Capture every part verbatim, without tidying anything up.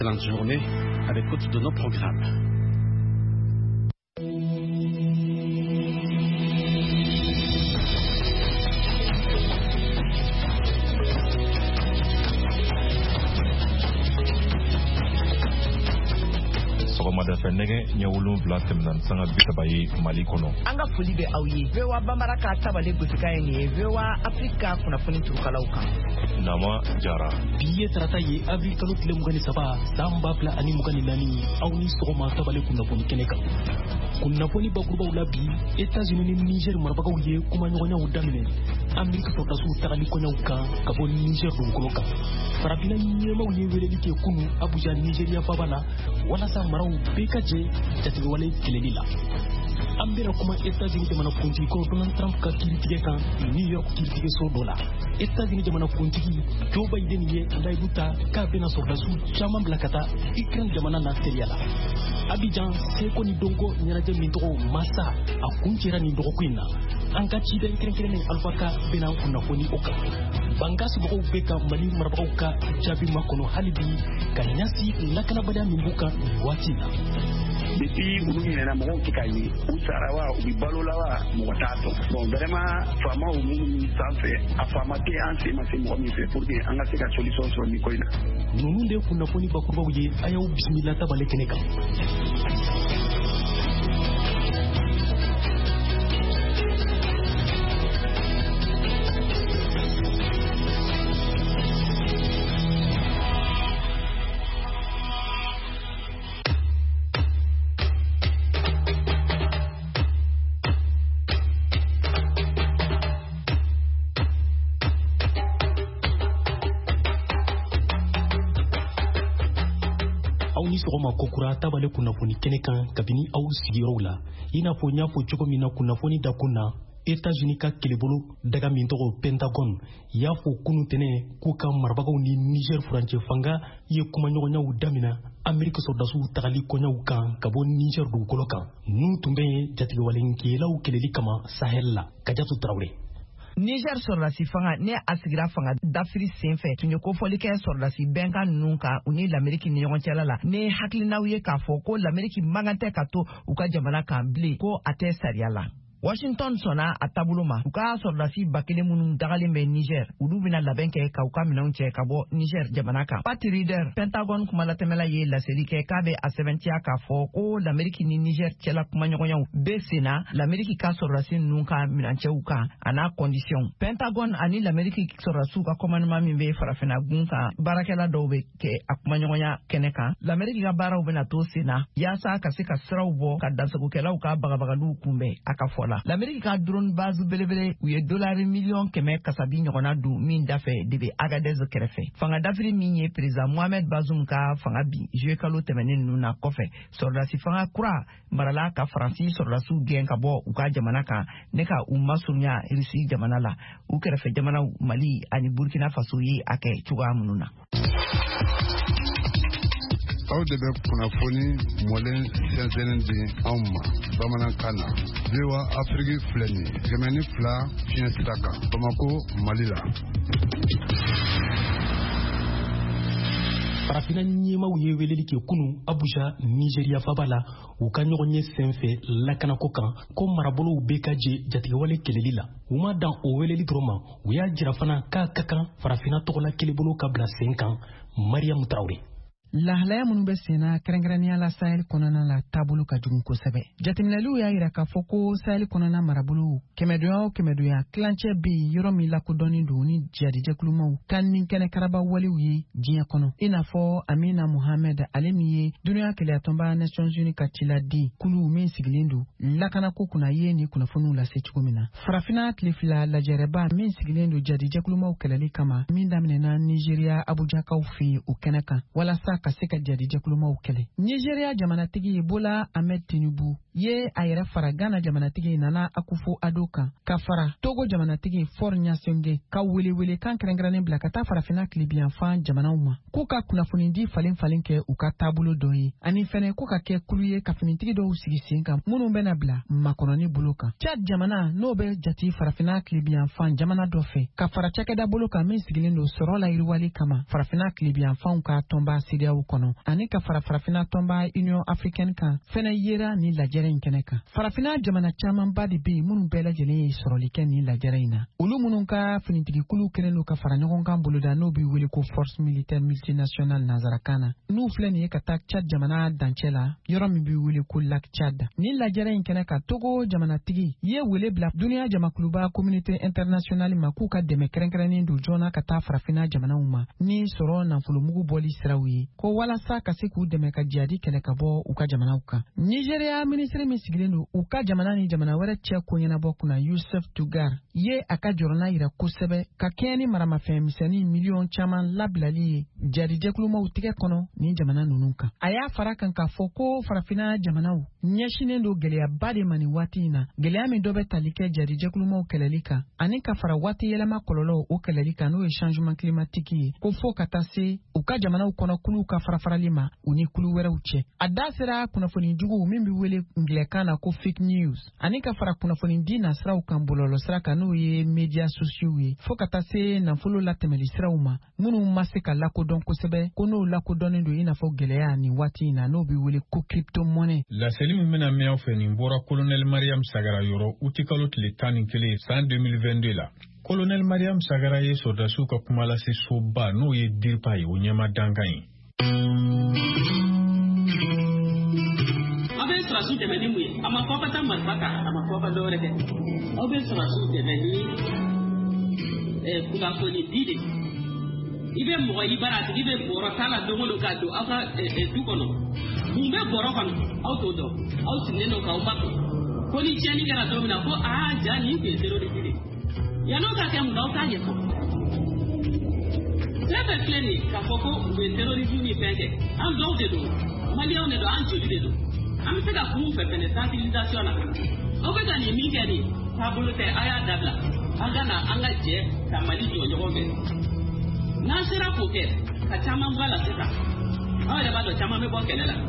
Excellente journée à l'écoute de nos programmes. Fenege nyawulun blatem nan sanga bitabayi Mali kono anga foli be awye vewa bambara ka tabale gusika ni vewa Afrika kuna foni turukalauka nama jara biye tarata ye Afrika lo tile mugani saba samba bla ani mugani nani awni soma tabale kuna foni keneka kuna foni bakuba ulabi États-Unis ni Niger marabaka uye kuma nyonya udamine Amerika to tasu takali konya uka kabo Niger dungoloka farabina nyema uye wele dike kunu Abuja Nigeria babala wala sa marau bekaje jati wale kilelila ambira kuma États-Unis de mana kunti ko Donald Trump ka kiritige kan New York kiritige so dola États-Unis de mana kunti Joe Biden ye ndai buta ka bena so dasu chama blakata ikran jamana na seriala Abidjan seko ni dongo nyaraje min dogo masa akunjira ni dogo kwina anka chida ikrenkere ni alfaka bena kuna koni oka bangasi boko beka Mali marabaka ka jabi makono halibi kanyasi lakana bada mimbuka watina depuis ulu nyina mo kikayi usarawa ubibalola mo tato bon vraiment fama o mu sanfe afama te anse ma se mo mi fe pour que anga se ka solution so ni koina nunu de kuna foni bakuba uye ayaw bismillah tabale keneka sogoma kokura tabale kunafoni kenekan kabini au sigiro la ina fo nya fo choko mina kunafoni da kuna États-Unis ka kelebolo daga min togo Pentagon ya fo kunu tene ku ka marbagaw ni Niger France fanga ye kuma nyogonya udamina Amerika sodasu tagali konya ukan kabo Niger du kolokan nu tumbe jatige walenki law keleli kama Sahel la kajatu Traoré Niger sordasi fanga ne asigira fanga dafiri senfe tunye ko foli ke sordasi benka nunka uni l'Amérique ni ɲɔgɔn cɛla la ne hakili naw ye k'a fɔ ko l'Amérique magante ka to u ka jamana kan bile ko a tɛ sariya la Washington sona a taabolo ma u ka sordasi bakelen minnu dagalen bɛ Niger olu bɛna labɛn kɛ ka u ka minɛnw cɛ ka bɔ Niger jamana kan Pat Ryder Pentagon kumalatɛmɛla ye laseli kɛ k'a bɛ a sɛbɛntiya k'a fɔ ko l'Amérique ni Niger cɛla kumaɲɔgɔnyaw bɛ senna l'Amérique ka sordasi ninnu ka minɛncɛw kan a n'a condition Pentagon ani l'Amérique sordasiw ka commandement min bɛ farafina gun kan baarakɛla dɔw bɛ kɛ a kumaɲɔgɔnya kɛnɛ kan l'Amérique ka baaraw bɛna to senna yaasa ka se ka siraw bɔ ka dansagokɛlaw ka bagabagaliw kunbɛn a ka fɔ l'Amérique ka drone base belebele u ye dolari million kɛmɛ kasabi ɲɔgɔnna du min dafɛ de bɛ Agadez kɛrɛfɛ fanga dafiri min ye président Mohamed Bazoum ka fanga bi juillet kalo tɛmɛnen ninnu na kɔfɛ sɔrdasi fanga kura marala ka Faransi sɔrdasiw gɛn ka bɔ u ka jamana kan ne ka u masurunya Russie jamana la u kɛrɛfɛ jamanaw Mali ani Burkina Faso ye a kɛ cogoya minnu na aw de bɛ kunnafoni mɔlen sɛnsɛnnen di anw ma bamanankan na vewa Afriki filɛ nin ye kɛmɛ ni fila fiɲɛ sira kan Bamako Mali la farafina ɲɛmaw ye weleli kɛ kunu Abuja Nigeria faba la u ka ɲɔgɔn ye senfɛ lakanako kan ko marabolow bɛ ka je jatigɛwale kɛlɛli la u ma dan o weleli dɔrɔn ma u y'a jira fana k'a ka kan farafina tɔgɔla kelebolo ka bila sen kan Mariam Traoré lahalaya minnu bɛ senna kɛrɛnkɛrɛnnenya la Sahel kɔnɔna la taabolo ka jugu kosɛbɛ. Jateminɛliw y'a yira k'a fɔ ko Sahel kɔnɔna marabolo kɛmɛdonya o kɛmɛdonya kilancɛ bɛ yen yɔrɔ min lakodɔnnen don ni jadijɛkulumaw kan ni kɛnɛ karaba walew ye diɲɛ kɔnɔ. I n'a fɔ Amina Mohamed ale min ye dunuya kɛlɛyatɔnba Nations Unies ka ciladi kulu min sigilen don lakanako kunna ye ni kunnafoniw lase cogo min na. Farafina tile fila lajɛrɛba min sigilen don jadijɛkulumaw kɛlɛli kama min daminɛna Nigeria Abujakaw fɛ yen o kɛnɛ kan walasa ka se ka jadijɛkulumaw kɛlɛ. Nigeria jamanatigi Bola Ahmed Tinubu ye a yɛrɛ fara Ghana jamanatigi Nana Akufo-Addo kan ka fara Togo jamanatigi Faure Gnassingbé ka welewele kan kɛrɛnkɛrɛnnen bila ka taa farafina tilibiyanfan jamanaw ma k'u ka kunnafonidi falen falen kɛ u ka taabolo dɔ ye ani fɛnɛ k'u ka kɛ kulu ye ka finitigi dɔw sigi sen kan minnu bɛna bila makɔnɔni bolo kan. Chad jamana n'o bɛ jati farafina tilibiyanfan jamana dɔ fɛ ka fara cakɛda bolo kan min sigilen don sɔrɔ la yiriwali kama farafina tilibiyanfanw ka tɔnba C E D E A O C D A O kono ani ka fara farafina tomba Union Africaine kan fena yera ni lajɛrɛ in kɛnɛ kan farafina jamana caman ba de be munun bɛɛ lajɛlen ye sɔrɔli kɛ ni lajɛrɛ in na olu munun ka finitigi kulu kelen do ka fara ɲɔgɔn kan boloda no bi wele ko Force Militaire Multinationale nazarakan n'u filɛ nin ye ka taa Tchad jamana dancɛ la yɔrɔ min bi wele ko Lac Tchad ni lajɛrɛ in kɛnɛ kan Togo jamanatigi ye wele bila duniya jamakuluba communauté internationale ma k'u ka dɛmɛ kɛrɛnkɛrɛnnen do joona ka taa farafina jamanaw ma ni sɔrɔ nafolomugu bɔli siraw ye ko walasa ka se k'u dɛmɛ ka jihadi kɛlɛ ka bɔ u ka jamanaw kan Nigeria ministre min sigilen do u ka jamana ni jamana wɛrɛ cɛ ko ɲɛnabɔ kunna Youssef Tougar ye a ka jɔrɔna yira kosɛbɛ ka kɛɲɛ ni maramafɛn misɛnnin miliyɔn caman labilali ye jihadi jɛkulumaw tigɛ kɔnɔ ni jamana ninnu kan a y'a fara kan k'a fɔ ko farafina jamanaw ɲɛsinen do gɛlɛyaba de ma ni waati in na gɛlɛya min dɔ bɛ tali kɛ jihadi jɛkulumaw kɛlɛli kan ani ka fara waati yɛlɛma kɔlɔlɔ o kɛlɛli kan n'o ye changement climatique ye ko fo ka taa se u ka jamanaw kɔnɔ kulu ka farafarali ma u ni kulu wɛrɛw cɛ a da sera kunnafoni jugu min bi wele ngilɛkan na ko fake news ani ka fara kunnafoni di nasiraw kan bɔlɔlɔ sira kan n'o ye media sociaux ye fo ka taa se nafolo latɛmɛli siraw ma minnu ma se ka lakodɔn kosɛbɛ ko n'o lakodɔnnen do i n'a fɔ gɛlɛya ni waati in na n'o bi wele ko crypto monnaie laseli min bɛna mɛn aw fɛ nin bɔra colonel Mariam Sagara yɔrɔ uti kalo tile tan ni kelen san deux mille vingt-deux la colonel Mariam Sagara ye sɔrdasiw ka kuma lase soba n'o ye diripa ye o ɲɛma dankan ye abe sɔrɔsiw dɛmɛ ni mun ye a ma fɔ ka taa marifa ta a ma fɔ ka dɔwɛrɛ kɛ aw bɛ sɔrɔsiw dɛmɛ ni kunnafoni di de i bɛ mɔgɔ i bara a tigi bɛ bɔrɔ t'a la don o don k'a don aw ka du kɔnɔ mun bɛ bɔrɔ kɔnɔ aw t'o dɔn aw sigilen don k'aw ba kun ko ni tiɲɛni kɛra don min na ko aa ja nin tun ye terroriste de yan'o ka kɛ mun na aw t'a ɲɛfɔ fɛn bɛɛ filɛ nin ye k'a fɔ ko u ye terrorisme ni fɛn kɛ an dɔw de don maliyɛnw de don an joli de don an bɛ se ka kuma u fɛ fɛnɛ sensibilisation na aw bɛ ka nin min kɛ nin taabolo tɛ a y'a dabila an ka na an ka jɛ ka Mali jɔ ɲɔgɔn fɛ n'an sera k'o kɛ ka caman bɔ a la sisan aw yɛrɛ b'a dɔn caman bɛ bɔ kɛlɛ la.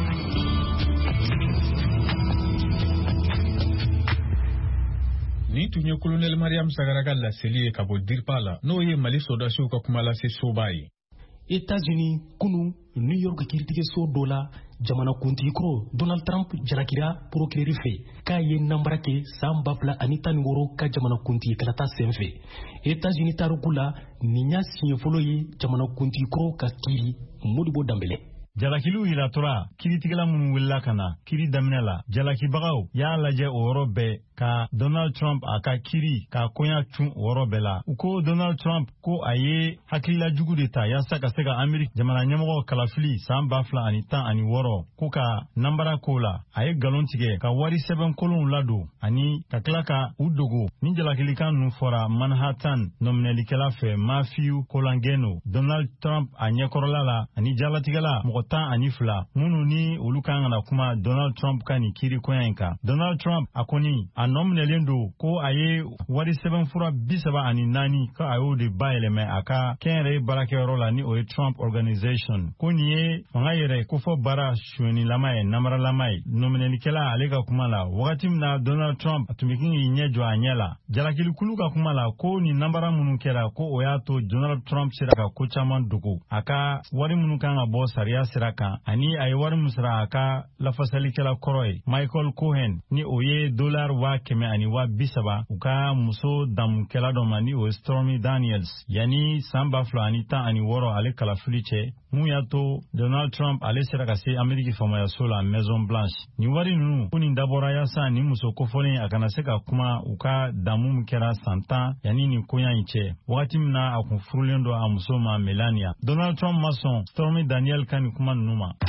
Ni tun ye colonel Mariam Sagara ka laseli ye ka bɔ diripa la n'o ye Mali sɔrdasiw ka kuma lase soba ye États-Unis kunu New York kiiritigɛso dɔ la jamanakuntigi kɔrɔ Donald Trump jalakira procureur fɛ k'a ye nambara kɛ san ba fila ani tan ni wɔɔrɔ ka jamanakuntigi kalata sen fɛ États-Unis tariku la nin y'a siɲɛ fɔlɔ ye jamanakuntigi kɔrɔ ka kiiri Modibo Dambɛlɛ jalakiliw yilatora kiiritigɛla minnu wulila ka na kiiri daminɛ la jalakibagaw y'a lajɛ o yɔrɔ bɛɛ ka Donald Trump a ka kiiri ka koɲa cun o yɔrɔ bɛɛ la u ko Donald Trump ko a ye hakilila jugu de ta yaasa ka se ka Ameriki jamana ɲɛmɔgɔ kalafili san ba fila ani tan ani wɔɔrɔ ko ka nambara ko la a ye galon tigɛ ka wari sɛbɛn kolonw ladon ani ka tila ka u dogo ni jalakilikan ninnu fɔra Manhattan nɔminɛlikɛla fɛ Matthew Colangelo Donald Trump a ɲɛkɔrɔla la ani jalatigɛla mɔgɔ tan ani fila minnu ni olu kan kana kuma Donald Trump ka nin kiiri koɲa in kan Donald Trump a kɔni a nɔminɛlen don ko a ye wari sɛbɛnfura bi saba ani naani ko a y'o de bayɛlɛmɛ a ka kɛnyɛrɛye baarakɛyɔrɔ la ni o ye Trump Organization ko nin ye fanga yɛrɛ ko fɔ baara suɲɛnilama ye namaralama ye nɔminɛlikɛla ale ka kuma la wagati min na Donald Trump a tun bɛ k'i ɲɛ jɔ a ɲɛ la jalakilikulu ka kuma la ko nin nambara minnu kɛra ko o y'a to Donald Trump sera ka ko caman dogo a ka wari minnu kan ka bɔ sariya sira kan ani a ye wari min sara a ka lafasalikɛla kɔrɔ ye Michael Cohen ni o ye dollar waa kɛmɛ ani waa bi saba u ka muso damukɛla dɔ ma ni o ye Stormy Daniels yanni san ba fila ani tan ani wɔɔrɔ ale kalafili cɛ mun y'a to Donald Trump ale sera ka se Ameriki famayaso la Maison Blanche nin wari ninnu ko nin dabɔra yaasa ni muso kofɔlen a kana se ka kuma u ka damu min kɛra san tan yanni nin koɲa in cɛ wagati min na a kun furulen dɔ a muso ma Melania Donald Trump ma sɔn Stormy Daniels ka nin kuma ninnu ma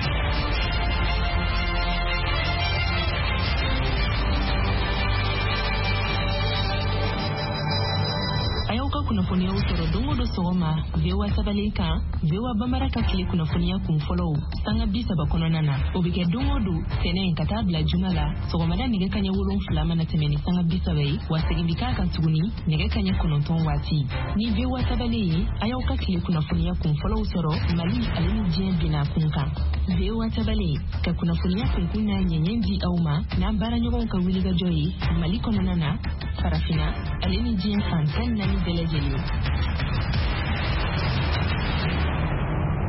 kunnafoniyaw sɔrɔ don o don sɔgɔma V O A sabalen kan V O A Bambara ka tile kunnafoniya kun fɔlɔw sanga bi saba kɔnɔna na o bɛ kɛ don o don tɛnɛn ka taa bila juma la sɔgɔmada nɛgɛ kaɲɛ wolonfila mana tɛmɛ ni sanga bi saba ye wa segin bi k'a kan tuguni nɛgɛ kaɲɛ kɔnɔntɔn waati ni V O A sabalen ye a y'aw ka tile kunnafoniya kun fɔlɔw sɔrɔ Mali ale ni diɲɛ bina kun kan V O A sabalen ka kunnafoniya kunkun n'a ɲɛɲɛ di aw ma n'a baaraɲɔgɔnw ka wulikajɔ ye Mali kɔnɔna na farafina ale ni diɲɛ fan tan naani bɛɛ lajɛlen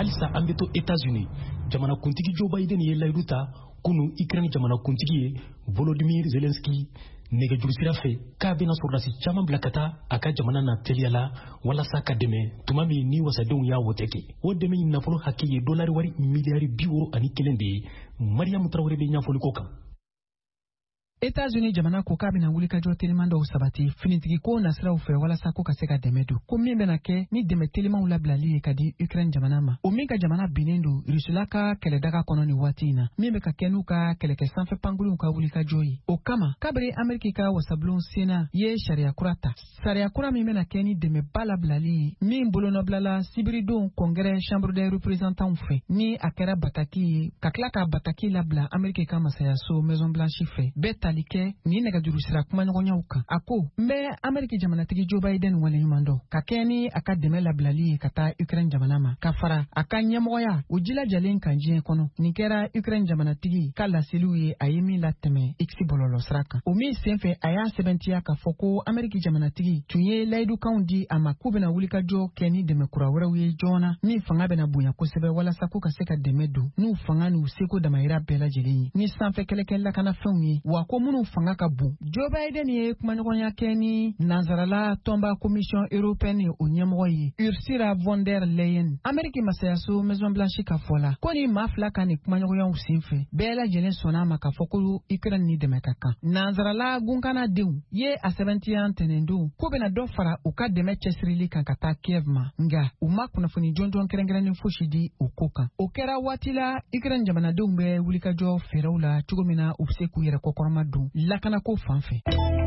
halisa an bɛ to États-Unis jamana kuntigi Joe Biden ye layidu ta kunu Ukraine jamana kuntigi ye Volodymyr Zelensky nɛgɛjuru sira fɛ k'a bɛna sɔrɔdasi caman bila ka taa a ka jamana na teliya la walasa ka dɛmɛ tuma min ni wasadenw y'a wote kɛ o dɛmɛ in nafolo hakɛ ye dolari wari miliyari bi wɔɔrɔ ani kelen de ye. Mariam Traoré bɛ ɲɛfɔli ko kan. États-Unis jamana ko k'a bɛna wulikajɔ teliman dɔw sabati finitigi ko nasiraw fɛ walasa ko ka se ka dɛmɛ don ko min bɛna kɛ ni dɛmɛ telimanw labilali ye ka di Ukraine jamana ma o min ka jamana binnen don Rusula ka kɛlɛdaga kɔnɔ ni waati in na min bɛ ka kɛ n'u ka kɛlɛkɛ sanfɛ pankuruw ka wulikajɔ ye o kama kabiri Ameriki ka wasabulon Sena ye sariya kura ta sariya kura min bɛna kɛ ni dɛmɛba labilali ye min bolonɔbilala sibiridon kɔngɛrɛ chambre des représentants fɛ ni a kɛra bataki ye ka tila ka bataki labila Ameriki ka masayaso Maison Blanche fɛ bɛɛ ta kɛ ni nɛgɛjuru sira kumaɲɔgɔnyaw kan a ko n bɛ Ameriki jamanatigi Joe Biden waleɲuman dɔn ka kɛ ni a ka dɛmɛ labilali ye ka taa Ukraine jamana ma ka fara a ka ɲɛmɔgɔya o jilajalen kan diɲɛ kɔnɔ nin kɛra Ukraine jamanatigi ka laseliw ye a ye min latɛmɛ X bɔlɔlɔ sira kan o min senfɛ a y'a sɛbɛntiya k'a fɔ ko Ameriki jamanatigi tun ye layidukanw di a ma k'u bɛna wulikajɔ kɛ ni dɛmɛ kura wɛrɛw ye joona min fanga bɛna bonya kosɛbɛ walasa k'u ka se ka dɛmɛ don n'u fanga n'u seko damayira bɛɛ lajɛlen ye ni sanfɛ kɛlɛkɛ lakanafɛnw ye wa ko minnu fanga ka bon Joe Biden ye kumaɲɔgɔnya kɛ ni nanzarala tɔnba commission européenne o ɲɛmɔgɔ ye Ursula von der Leyen Ameriki masayaso Maison Blanche ka fɔ la ko ni maa fila ka ni kumaɲɔgɔnyaw senfɛ bɛɛ lajɛlen sɔnna ma k'a fɔ ko Ukraine ni dɛmɛ ka kan nanzarala gunkanadenw ye a sɛbɛntiya ntɛnɛndon ko bɛna dɔ fara u ka dɛmɛ cɛsirili kan ka taa Kiev ma nga u ma kunnafoni jɔnjɔn kɛrɛnkɛrɛnnen fosi di o ko kan o kɛra waati la Ukraine jamanadenw bɛ wulikajɔ fɛɛrɛw la cogo min na u bɛ se k'u yɛrɛ kɔkɔrɔma don lakanako fan fɛ.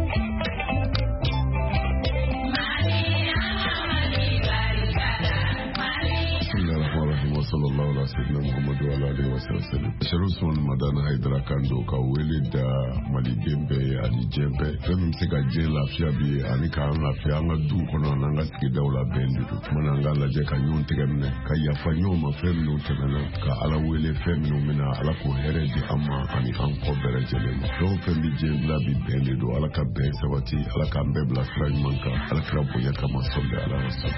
sallallahu alaihi wasallam Muhammadu alaihi wasallam Sharusman Madana Haidara Kando ka wele da Mali Gembe ani Jembe fɛn se ka je lafiya bi ani ka an lafiya an ka du kɔnɔ an ka sigidaw la bɛn de don mana an ka lajɛ ka ɲɔgɔn tigɛ minɛ ka yafa ɲɔgɔn ma fɛn minnu tɛmɛna ka Ala wele fɛn minnu mina Ala ko hɛrɛ di an ma ani an kɔ bɛɛ lajɛlen ma fɛn o fɛn bi diɲɛ bila bi bɛn de don Ala ka bɛn sabati Ala k'an bɛɛ bila sira ɲuman kan Ala kira bonya kama sɔli Ala rasuli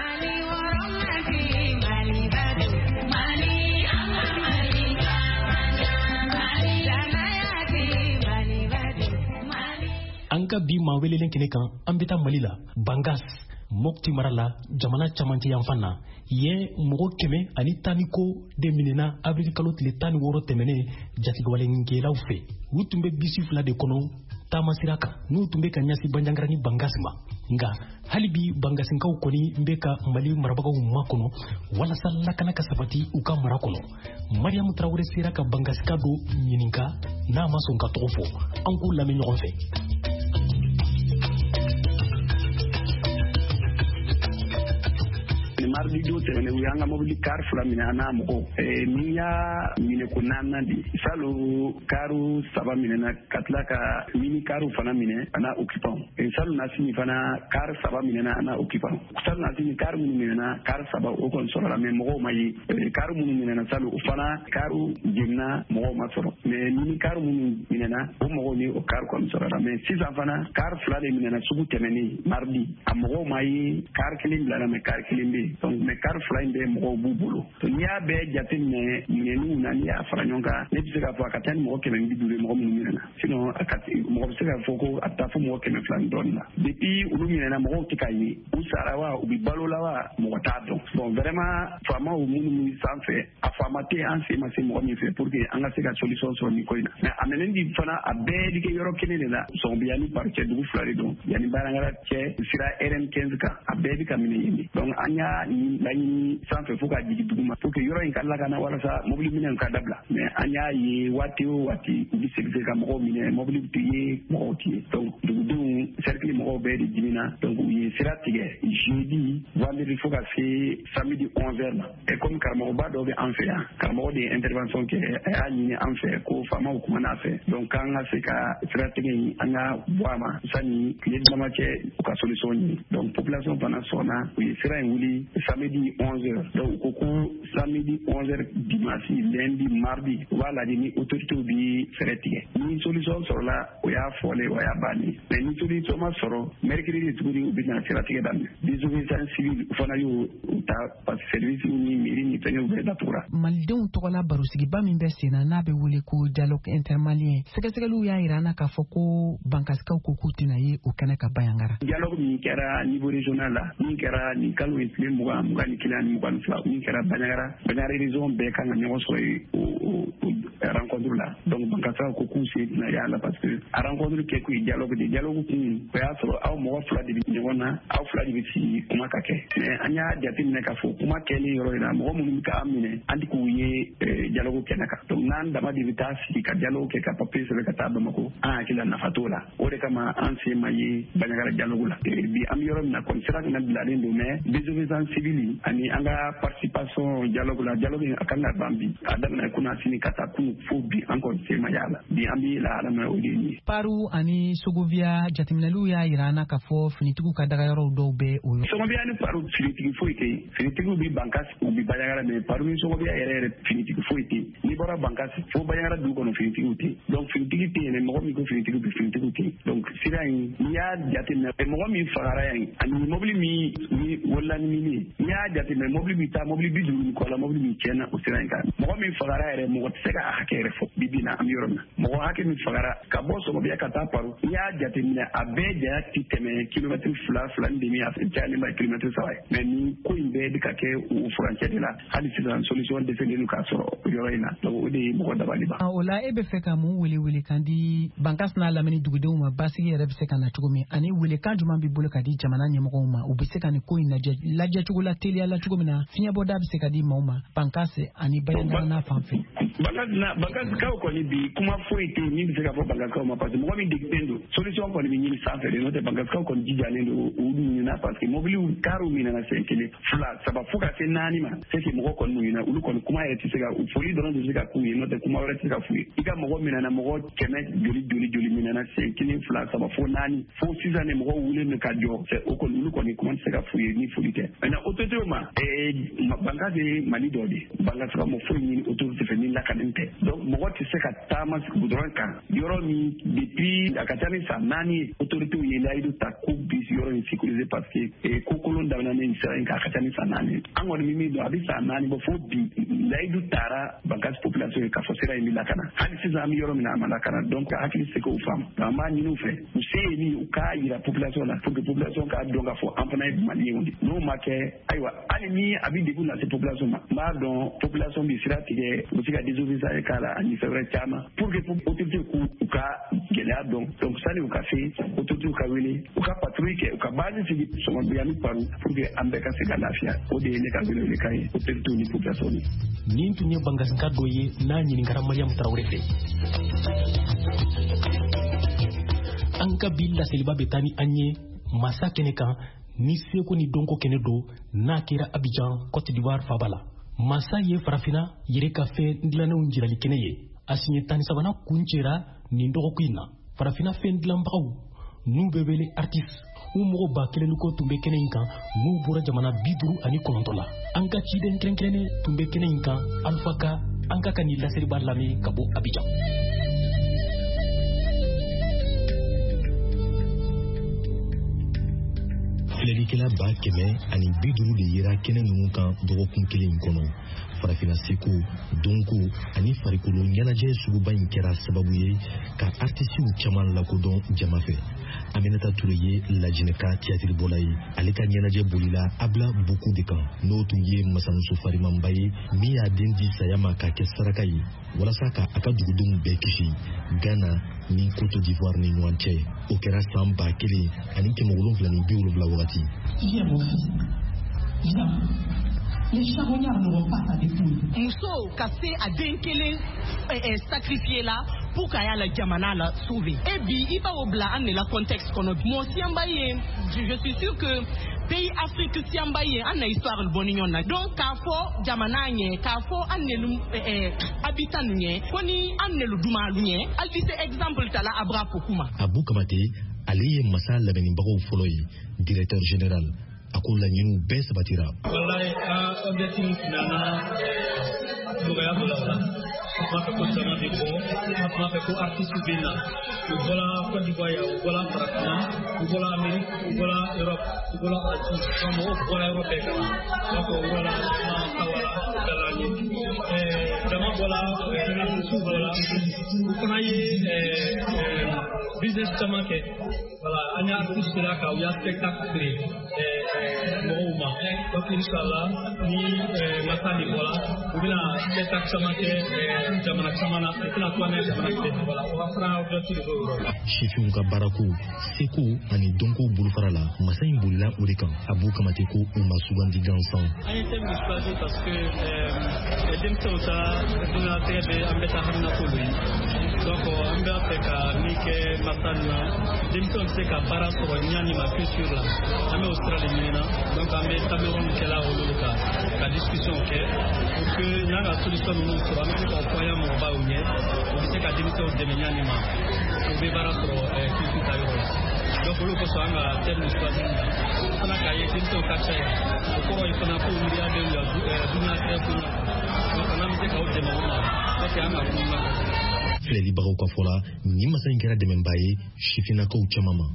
an ka bi maa welelen kɛnɛ kan an bɛ taa Mali la Bangas Mopti mara la jamana camancɛ yanfan na yen mɔgɔ kɛmɛ ani tan ni ko de minɛna avril kalo tile tan ni wɔɔrɔ tɛmɛnen jatigɛwalenkɛlaw fɛ u tun bɛ bisi fila de kɔnɔ taama sira kan n'u tun bɛ ka ɲɛsin Banjangara ni Bangas ma nka hali bi Bangasinkaw kɔni bɛ ka Mali marabagaw makɔnɔ walasa lakana ka sabati u ka mara kɔnɔ Mariam Traoré sera ka Bangasika do ɲininka n'a ma sɔn ka tɔgɔ fɔ an k'u lamɛn ɲɔgɔn fɛ. mardi do tɛmɛnen u y'an ka mobili car fila minɛ an n'a mɔgɔw n'i y'a minɛ ko naaninan de salo karu saba minɛna ka tila ka mini karu fana minɛ a n'a occupant salo nasini fana car saba minɛna a n'a occupant salo nasini car minnu minɛna car saba o kɔni sɔrɔla mais mɔgɔw ma ye car minnu minɛna salo o fana karu jenina mɔgɔw ma sɔrɔ mais mini car minnu minɛna o mɔgɔw ni o car kɔni sɔrɔla mais sisan fana car fila de minɛna sugu tɛmɛnen mardi a mɔgɔw ma ye car kelen bilala mais car kelen bɛ yen donc mais car fila in bɛ mɔgɔw b'u bolo n'i y'a bɛɛ jate minɛ minɛniw na n'i y'a fara ɲɔgɔn kan ne bɛ se k'a fɔ a ka taa ni mɔgɔ kɛmɛ bi duuru ye mɔgɔ minnu minɛna sinon a ka mɔgɔ bɛ se k'a fɔ ko a taa fo mɔgɔ kɛmɛ fila ni dɔɔnin la depuis olu minɛna mɔgɔw tɛ k'a ye u sara wa u bɛ balo la wa mɔgɔ t'a dɔn bon vraiment faamaw minnu bɛ sanfɛ a faama tɛ an sen ma se mɔgɔ min fɛ pour que an ka se ka solution sɔrɔ nin ko in na mais a minɛni di fana a bɛɛ bɛ kɛ yɔrɔ kelen de la sɔnbi yanni par cɛ dugu fila de don yanni Barankala cɛ sira R M quinze kan a bɛɛ bɛ ka minɛ yen de donc an y'a laɲini sanfɛ fo ka jigin dugu ma pour que yɔrɔ in ka lakana walasa mobili minɛn ka dabila mais an y'a ye waati o waati u bɛ segin ka mɔgɔw minɛ mobili tɛ ye mɔgɔw tɛ ye donc dugudenw cercle mɔgɔw bɛɛ de dimina donc u ye sira tigɛ jeudi vendredi fo ka se samedi onze heures ma et comme karamɔgɔba dɔ bɛ an fɛ yan karamɔgɔ de ye intervention kɛ a y'a ɲini an fɛ ko faamaw kumana a fɛ donc k'an ka se ka sira tigɛ in an ka bɔ a ma sani tile dama cɛ u ka solution ɲini donc population fana sɔnna u ye sira in wuli samedi onze heures. Donc koko samedi onze heures dimanche lundi mardi wala ni autorité bi feretigue. Ni solution sur la oya fole oya bani. Mais ni solution ma soro mercredi tuguri ubina feretigue dan. Désobéissance civile fana yo ta pas service ni mairie ni fenyo be datura. Maldenw tɔgɔla barosigiba min bɛ sen na n'a bɛ wele ko dialogue intermalien sɛgɛsɛgɛliw y'a yira an na k'a fɔ ko bankasikaw ko k'u tɛna ye o kɛnɛ ka bayangara. Dialogue min kɛra niveau régional la min kɛra ni kalo ye tile mugan mugan ni kelen ani mugan ni fila min kɛra Banyagara Banyagara région bɛɛ kan ka ɲɔgɔn sɔrɔ ye o rencontre la. Donc bankasikaw ko k'u se tɛna y'a la parce que a rencontre kɛ kun ye dialogue de dialogue kun o y'a sɔrɔ aw mɔgɔ fila de bɛ ɲɔgɔn na aw fila de bɛ sigi kuma ka kɛ mais an y'a jateminɛ k'a fɔ kuma kɛlen yɔrɔ in na mɔgɔ minnu bɛ k'an minɛ an tɛ k'u ye dialogue kɛnɛ kan. Donc n'an dama de bɛ taa sigi ka dialogue kɛ ka papier sɛbɛn ka taa Bamako an hakili la nafa t'o la o de kama an se ma ye Banyagara dialogue la. Bi an bɛ yɔrɔ min na kɔni sira min bilalen don mais désobéissance civile ani an ka participation dialogue la dialogue a kan ka ban bi a daminɛ kunna sini ka taa kun fo bi an kɔni se ma y'a la bi an bɛ lahalama o de ye. Paru ani Sogovia jateminɛliw y'a yira an na k'a fɔ finitigiw ka dagayɔrɔw dɔw bɛ o yɔrɔ. Sogovia ni Paru finitigi foyi tɛ yen finitigiw bɛ Bankasi u bɛ Banyagara mais Paru ni Sogovia yɛrɛ yɛrɛ finitigi foyi tɛ yen n'i bɔra Bankasi fo Banyagara dugu kɔnɔ finitigiw tɛ yen donc finitigi tɛ yen mɔgɔ min ko finitigi bɛ finitigiw tɛ yen donc sira in n'i y'a jateminɛ mɔgɔ min fagara yan ani mobili min ni wolola ni min ye n'i y'a jateminɛ mobili bɛ taa mobili bi duuru ni kɔ la mobili min tiɲɛna o sira in kan mɔgɔ min fagara yɛrɛ mɔgɔ tɛ se ka hakɛ yɛrɛ fɔ bi bi na an bɛ yɔrɔ min na mɔgɔ hakɛ min fagara ka bɔ Sogovia ka taa Paru n'i y'a jateminɛ a bɛɛ janya tɛ tɛmɛ kilomɛtiri fila fila ni demi a cayalen ba ye kilomɛtiri saba ye mais nin ko in bɛɛ bɛ ka kɛ o furancɛ de la hali sisan solution dɛsɛlen k'a sɔrɔ o yɔrɔ in na donc o de ye mɔgɔ dabali ban. O la e bɛ fɛ ka mun wele wele kan di Bankasi n'a lamini dugudenw ma basigi yɛrɛ bɛ se ka na cogo min ani wele kan jumɛn b'i bolo ka di jamana ɲɛmɔgɔw ma u bɛ se ka nin ko in lajɛ lajɛ cogo la teliya la cogo min na fiɲɛbɔda bɛ se ka di maaw ma Bankasi ani Banyagara n'a fan fɛ. Bankasikaw kɔni bi kuma foyi tɛ yen min bɛ se ka fɔ Bankasikaw ma parce que mɔgɔ min degunnen don solution kɔni bɛ ɲini sanfɛ de n'o tɛ Bankasikaw kɔni jijalen don u ɲinina parce que mobiliw kariw minɛna siɲɛ kelen fila saba fo ka se naani ma c'est que mɔgɔ kɔni ɲinina olu kɔni kuma yɛrɛ tɛ se ka u foli dɔrɔn de se ka k'u ye n'o tɛ kuma wɛrɛ tɛ se ka f'u ye i ka mɔgɔ minɛna mɔgɔ kɛmɛ joli joli joli minɛna siɲɛ kelen fila saba fo naani fo sisan ne mɔgɔ wulen bɛ ka jɔ o kɔni olu kɔni kuma tɛ se ka f'u ye ni foli tɛ maintenant autorité ma Bankasi ye Mali dɔ de Bankasikaw ma foyi ɲini autorité fɛ ni lakalen tɛ donc mɔgɔ tɛ se ka taama goudron kan yɔrɔ min depuis a ka ca ni san naani ye autoritéw ye layidu ta ko bi yɔrɔ in sécuriser parce que ko kolon daminɛnen sira in kan a ka ca ni san naani an kɔni min min don a bɛ san naani bɔ fo bi layidu taara Bankasi population ye k'a fɔ sira in bɛ lakana hali sisan an bɛ yɔrɔ min na a ma lakana donc hakili se k'o faamu an b'a ɲini u fɛ u se ye min u k'a yira population na pour que population k'a dɔn k'a fɔ an fana ye Maliyenw de n'o ma kɛ ayiwa hali ni a bɛ degun lase population ma n b'a dɔn population bɛ sira tigɛ u bɛ se ka désobéissance k'a la ani fɛn wɛrɛ caman pour que autorité k'u u ka gɛlɛya dɔn donc sani u ka se autorité ka wele u ka patrouille kɛ u ka base sigi Sogovia ni Paru pour que an bɛɛ ka se ka lafiya o de ye ne ka wele wele kan ye autorité ni population ni. Nin tun ye Bankasika dɔ ye n'a ɲininkara Mariam Tarawele fɛ. An ka bi laseliba bɛ taa ni an ye masa kɛnɛ kan ni seko ni dɔnko kɛnɛ don n'a kɛra Abidjan Côte d'Ivoire faaba la. Masa ye farafinna yɛrɛ ka fɛn dilannenw jirali kɛnɛ ye a siɲɛ tan ni sabanan kun cɛra nin dɔgɔkun in na farafinna fɛn dilanbagaw n'u bɛ wele artiste u mɔgɔ ba kelen ko tun bɛ kɛnɛ in kan n'u bɔra jamana bi duuru ani kɔnɔntɔn la an ka ciden kɛrɛnkɛrɛnnen tun bɛ kɛnɛ in kan Alpha Ka an ka ka nin laseliba lamɛn ka bɔ Abidjan. Filɛlikɛla ba kɛmɛ ani bi duuru de yera kɛnɛ ninnu kan dɔgɔkun kelen in kɔnɔ farafina seko donko ani farikolo ɲɛnajɛ suguba in kɛra sababu ye ka artisiw caman lakodɔn jama fɛ. Aminata Ture ye lajinɛka théâtre bɔla ye ale ka ɲɛnajɛ bolila Abla Buku de kan n'o tun ye masamuso farimanba ye min y'a den di saya ma ka kɛ saraka ye walasa ka a ka dugudenw bɛɛ kisi Ghana ni Côte d'Ivoire ni ɲɔgɔn cɛ o kɛra san ba kelen ani kɛmɛ wolonwula ni bi wolonwula wagati. Les charognards n'auront pas sa dépouille. Muso ka se a den kelen sacrifié là pour k'a y'a la jamana la sauver. Et bi i b'a o bila an de la contexte kɔnɔ. Mon siamba ye, je suis sûr que pays Afrique siamba ye an na histoire le boni ɲɔgɔn na. Donc k'a fɔ jamana ɲɛ, k'a fɔ an nelu habitant ɲɛ, ko ni an nelu dumalu ɲɛ. Hali se exemple ta la Abra Pokuma. Abou Kamate ale ye masa labɛnnibagaw fɔlɔ ye directeur général a ko laɲiniw bɛɛ sabatira. Wallahi a objectif nana nɔgɔya dɔ la o la. A tun b'a fɛ ko caman de bɔ, a tun b'a fɛ ko artiste bɛ na. U bɔla Côte d'Ivoire yan, u bɔla Farafinna, u bɔla Amérique, u bɔla Europe, u bɔla Asie. Donc mɔgɔw bɔra yɔrɔ bɛɛ kan. Donc o yɔrɔ la an kawala dala an ye. Dama bɔla su bɔla u fana ye business caman kɛ. Voilà, an y'a artiste la ka u y'a spectacle créé mɔgɔw ma. Donc inshallah ni masa de bɔla u bɛna spectacle caman kɛ jamana caman na u tɛna to an ka jamana kelen. Voilà, o ka fara objectif de b'o yɔrɔ la. Sifinw ka baarako seko ani dɔnko bolofara la masa in bolila o de kan a b'u kamate ko u ma sugandi gansan. An ye thème choisi parce que denmisɛnw ta dunalatigɛ bɛ an bɛ taa haminako lo ye. Donc an b'a fɛ ka min kɛ masa nin na denmisɛnw bɛ se ka baara sɔrɔ ɲani ma culture la an bɛ o sira de ɲini na. Donc an bɛ taabolo min kɛla olu kan ka discussion kɛ pour que n'an ka solution ninnu sɔrɔ an bɛ se k'o fɔ an ka mɔgɔbaw ɲɛ u bɛ se ka denmisɛnw dɛmɛ ɲani ma u bɛ baara sɔrɔ culture ta yɔrɔ la. Donc olu kosɔn an ka thème choisi nin na fana k'a ye denmisɛnw ka caya o kɔrɔ ye fana ko miiriya bɛ u la dunalatigɛ ko la. Donc an bɛ se k'aw dɛmɛ o ma parce que an ka kuma filɛlibagaw ka fɔ la ni masa in kɛra dɛmɛba ye sifinnakaw caman ma.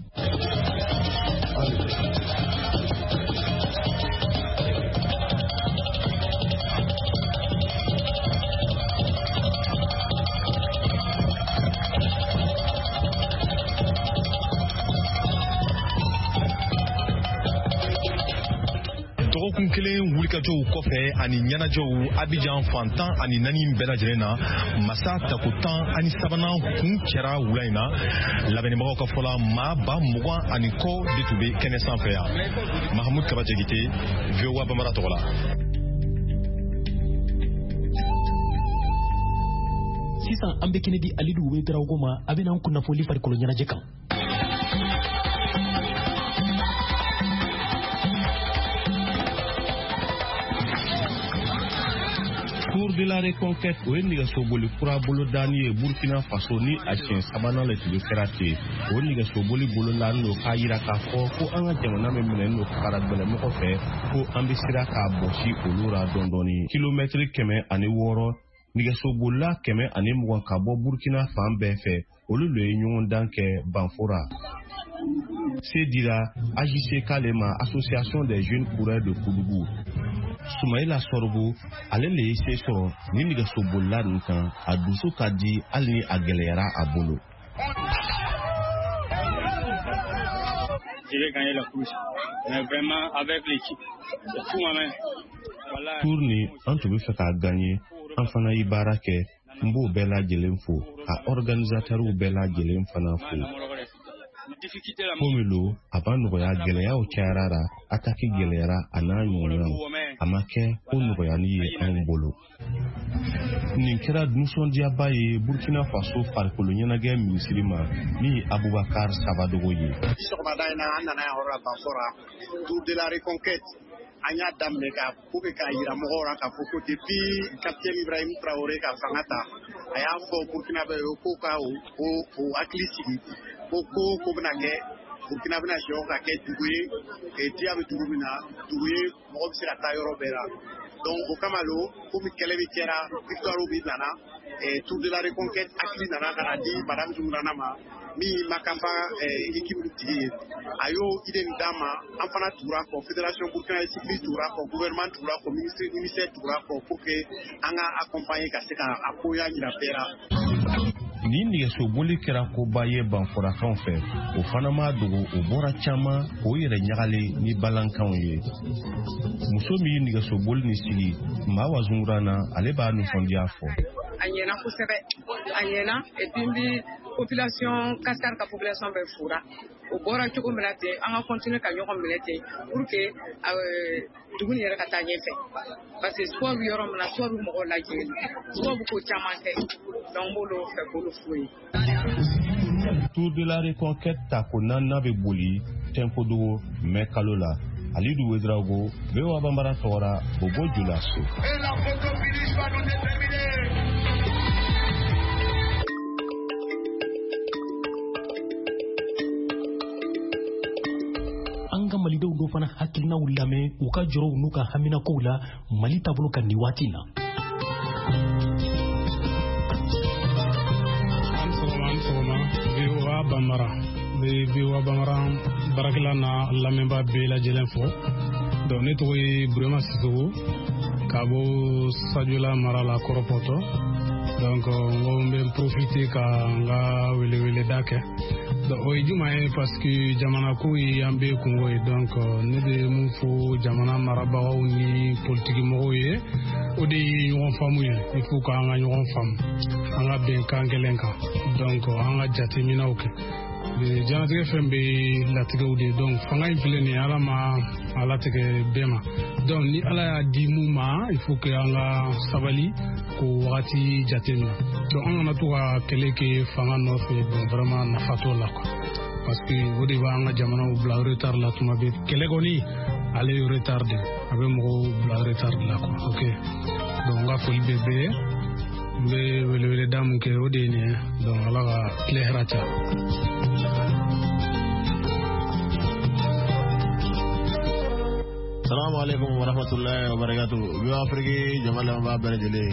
dɔgɔkun kelen wulikajɔw kɔfɛ ani ɲɛnajɛw Abidjan fantan ani naani bɛɛ lajɛlen na masa tako tan ani sabanan kun cɛra wula in na labɛnnibagaw ka fɔla maa ba mugan ani kɔ de tun bɛ kɛnɛ sanfɛ yan. Mahamud Kabajegite, V O A Bambara tɔgɔ la. Sisan an bɛ kɛnɛ di Alidu Ouedraogo ma a bɛna an kunnafoni farikolo ɲɛnajɛ kan. Tour de la Reconquête o ye nɛgɛsoboli kura bolodani ye Burkina Faso ni a siɲɛ sabanan le tun bɛ kɛra ten. O nɛgɛsoboli bolola n'o k'a yira k'a fɔ ko an ka jamana min minɛ n'o fara gbɛlɛmɔgɔ fɛ ko an bɛ sira k'a bɔsi olu ra dɔɔni. Kilomɛtiri kɛmɛ ani wɔɔrɔ nɛgɛsobolila kɛmɛ ani mugan ka bɔ Burkina fan bɛɛ fɛ olu le ye ɲɔgɔn dan kɛ Banfora. Se dira A J C k'ale ma Association des jeunes coureurs de Koudougou. Soumaïla Sorbu ale le ye se sɔrɔ ni nɛgɛsobolila nin kan a dusu ka di hali ni a gɛlɛyara a bolo. Je vais gagner la course, mais vraiment avec l'équipe, c'est tout moi-même. Tour ni an tun bɛ fɛ k'a gagner an fana ye baara kɛ n b'o bɛɛ lajɛlen fo ka organisateurs bɛɛ lajɛlen fana fo. Komilo a b'a nɔgɔya gɛlɛyaw cayara ra ataki gɛlɛyara a n'a ɲɔgɔnnaw a ma kɛ ko nɔgɔyali ye anw bolo. Nin kɛra nisɔndiyaba ye Burkina Faso farikolo ɲɛnajɛ minisiri ma ni Abubakar Sabadogo ye. Sɔgɔmada in na an nana yan yɔrɔ la Banfora Tour de la Reconquête an y'a daminɛ ka pour que k'a yira mɔgɔw la k'a fɔ ko depuis capitaine Ibrahim Traoré ka fanga ta a y'a fɔ Burkina bɛ ko ka o hakili sigi ko ko ko bɛna kɛ Burkina bɛna sɛw ka kɛ dugu ye diya bɛ dugu min na dugu ye mɔgɔ bɛ se ka taa yɔrɔ bɛɛ la. Donc o kama lo komi kɛlɛ bɛ kɛra victoire bi nana Tour de la Reconquête hakili nana ka na di madame Zumurana ma min ma kanfa équipe tigi ye a y'o idée nin d'a ma an fana tugura kɔ fédération burkinabé cycliste tugura kɔ gouvernement tugura kɔ ministère tugura kɔ pour que an ka accompagner ka se ka a koya yira bɛɛ la. Ni nɛgɛsoboli kɛra koba ye Banforakanw fɛ o fana ma dogo o bɔra caman k'o yɛrɛ ɲagali ni balankanw ye. Muso min ye nɛgɛsoboli ni sigi Mawa Zungurana ale b'a nisɔndiya fɔ. A ɲɛna kosɛbɛ a ɲɛna et puis n bi population Kasar ka population bɛɛ fura o bɔra cogo min na ten an ka continuer ka ɲɔgɔn minɛ ten pour que dugu nin yɛrɛ ka taa ɲɛfɛ parce que sport bɛ yɔrɔ min na sport bɛ mɔgɔw lajɛ sport bɛ ko caman kɛ donc n b'olu fɛ k'olu f'u ye. Tour de la Reconquête tako naaninan bɛ boli Tenkodogo mɛ kalo la Alidu Ouedraogo V O A Bambara tɔgɔ la Bobo Julaso. An ka malidenw dɔ olu fana hakilinaw lamɛn u ka jɔrɔw n'u ka haminakow la Mali taabolo kan nin waati na. Biwa Bambara be Biwa Bambara barakila na lamɛnba bɛɛ lajɛlen fɔ. Donc ne tɔgɔ ye Burema Sisoko ka bɔ Sajola mara la Kɔrɔpɔtɔ. Donc on bɛ profiter ka n ka weleweleda kɛ. Donc o ye juma ye parce que jamana ko ye an bɛɛ kungo ye. Donc ne bɛ mun fɔ jamana marabagaw ni politiki mɔgɔw ye o de ye ɲɔgɔn faamu ye. Il faut k'an ka ɲɔgɔn faamu an ka bɛn kan kelen kan. Donc an ka jateminɛw kɛ. Janatigɛ fɛn bɛ latigɛw de. Donc fanga in filɛ nin ye Ala ma a latigɛ bɛɛ ma. Donc ni Ala y'a di mun ma il faut que an ka sabali ko wagati jateminɛ. Donc an kana to ka kɛlɛ kɛ fanga nɔfɛ. Donc vraiment nafa t'o la quoi. Parce que o de b'an ka jamanaw bila retard la tuma bɛɛ. Kɛlɛ kɔni ale ye retard de. A bɛ mɔgɔw bila retard la quoi. Ok. Donc n ka foli bɛ bɛɛ ye. N bɛ weleweleda mun kɛ o de ye nin ye. Donc Ala ka tile hɛrɛ caya. Assalamu alaikum wa rahmatullahi wa barakatuh. Biyo Afrique jamala ba berjele.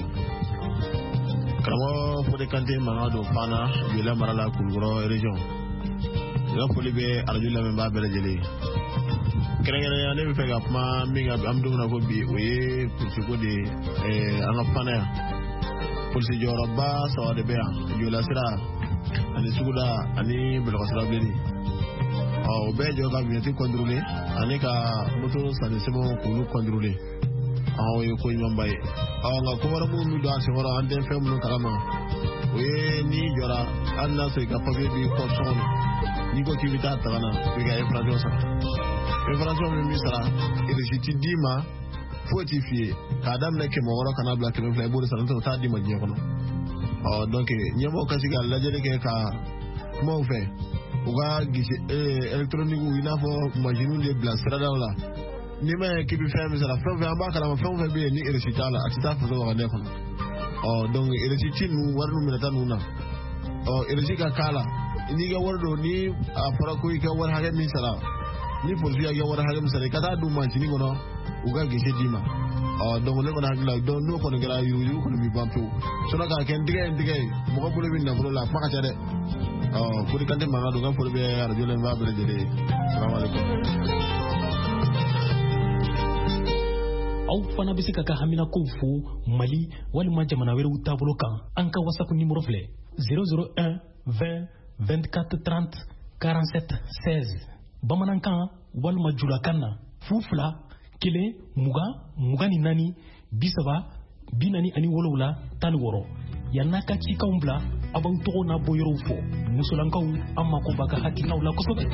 Kramo fode kante manado pana bila marala kulgoro region. Yo foli be arjula men ba berjele. Krengere ya ne fega ma minga amdu na ko bi oye pour de eh anga pana. Pour se joroba so de be jula sira. Ani suguda ani belo sira bleni. O be jo ka bineti contrôler ani ka moto sane sebo kulu contrôler aw yo ko yamba e aw la ko wara mu mi do ase wara ande fem no kala ma we ni jora anna so ka pabe bi ko son ni ko ti vita tana we ga infraction sa infraction mi sara e de ti dima fortifier ka dam ne ke mo wara kana black me fly bo de sara to ta dima je ko no o donc nyamo ka siga la jere ke ka mo fe uga gise électronique ou ina fo machine les blancs strada la ni ma ki bi femme sala fo fe amba kala fo fe be ni récital la atita fo so wala ko oh donc récital nu warnu mi tan nuna oh récital kala ni ga wardo ni afara ko ka war haga mi sala ni fo ya ga war haga mi sala kata du machine ko no uga gise dima oh donc le ko na la don no ko ngara yu yu ko mi bampo so na ka ken diga diga mo ko bole bin na ko la pa ka de oh pour quand même on doit pour bien radio le va berjele. Assalamu alaikum. Aw fana bɛ se ka ka hamina kow fo Mali walima jamana wɛrɛw taabolo kan an ka WhatsApp numéro filɛ zéro zéro un vingt vingt-quatre trente quarante-sept seize bamanankan walima julakan na fu fila kelen mugan mugan ni naani bi saba bi naani ani wolowula tan ni wɔɔrɔ yan n'a ka cikanw bila a b'aw tɔgɔ n'a bɔyɔrɔw fɔ musolankaw an mako b'a ka hakilinaw la kosɛbɛ.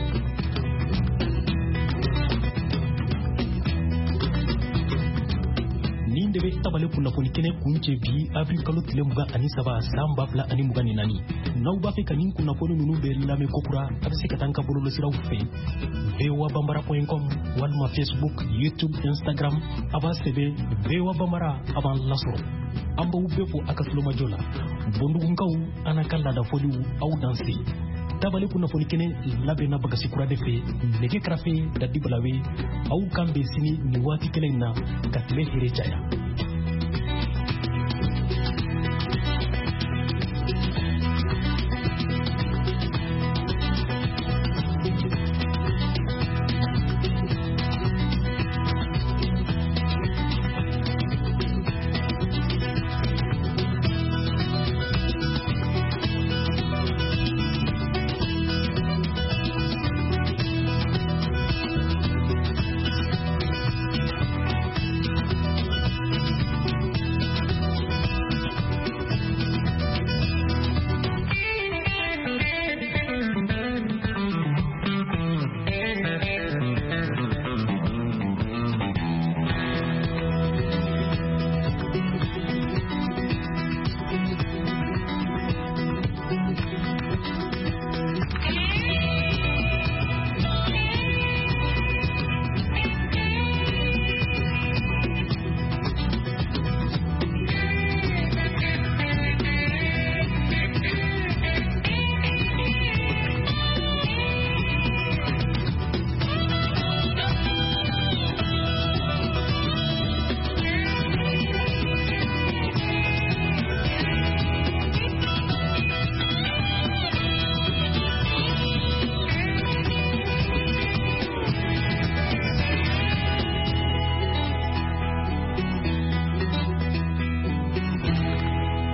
nin de bɛ tabale kunnafoni kɛnɛ kun cɛ bi avril kalo tile mugan ani saba san ba fila ani mugan ni naani n'aw b'a fɛ ka nin kunnafoni ninnu bɛɛ lamɛn kokura a bɛ se ka taa an ka bɔlɔlɔsiraw fɛ v o a bambara point com walima Facebook YouTube Instagram a b'a sɛbɛn v o a bambara a b'an lasɔrɔ an b'aw bɛɛ fo a ka tulomajɔ la bondugunkaw an ka laadafɔliw aw danse tabale kunnafoni kɛnɛ labɛnna bagasi kura de fɛ nɛgɛ kɛrɛfɛ dadi balawe aw kan bɛn sini nin waati kelen in na ka tile hɛrɛ caya.